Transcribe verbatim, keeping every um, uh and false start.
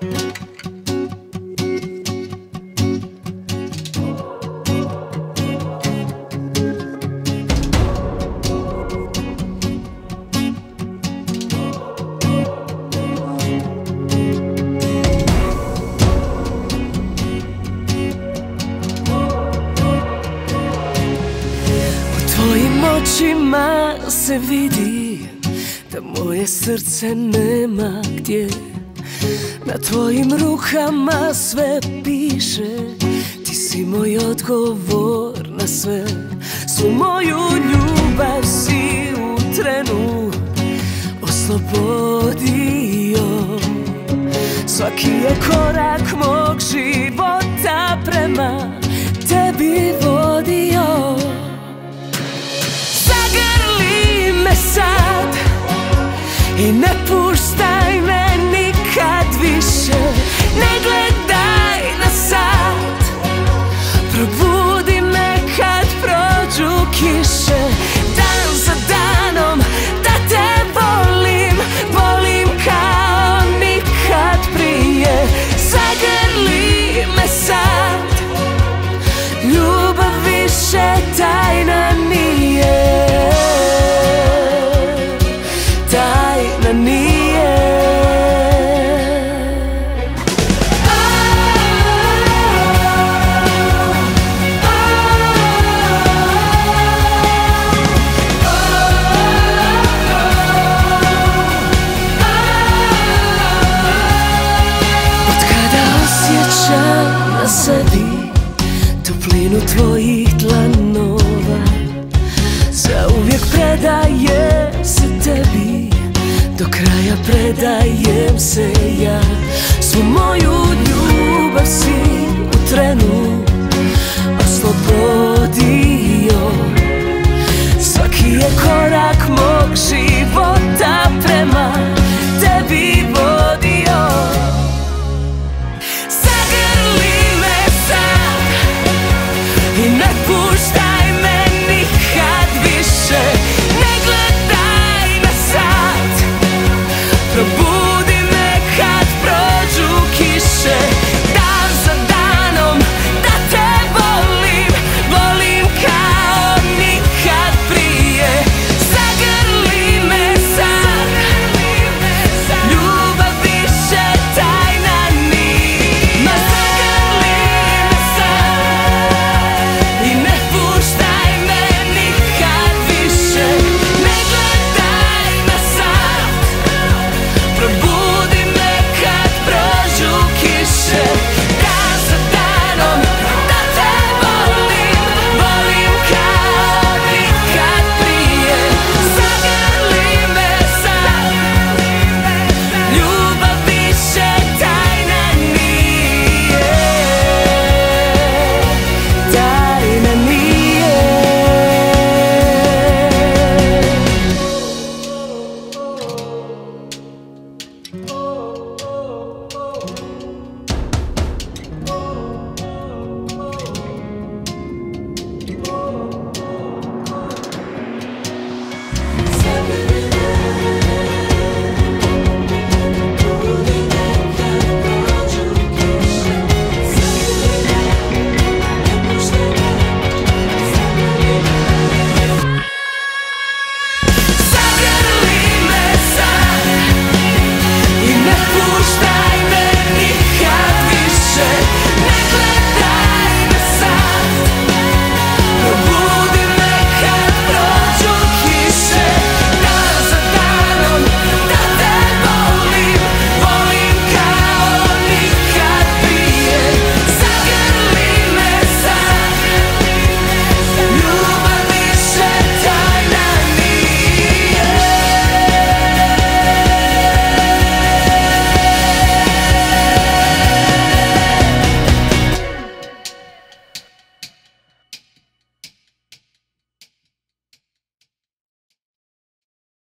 Tvojim očima se vidi da moje srce nema gdje. Na tvojim rukama sve piše, ti si moj odgovor na sve. Svu moju ljubav si u trenu oslobodio. Svaki je korak mog života prema tebi vodio. Sad i ne puštaj me nikad više, ne gledaj na sat, probudi me kad prođu kiše. Dan za danom da te volim, volim kao nikad prije. Zagrli me sad, ljubav više tajna nije. Na sebi toplinu tvojih dlanova, zauvijek predajem se tebi, do kraja predajem se ja. Svu moju ljubav si u trenu oslobodio. Svaki je korak mog života prema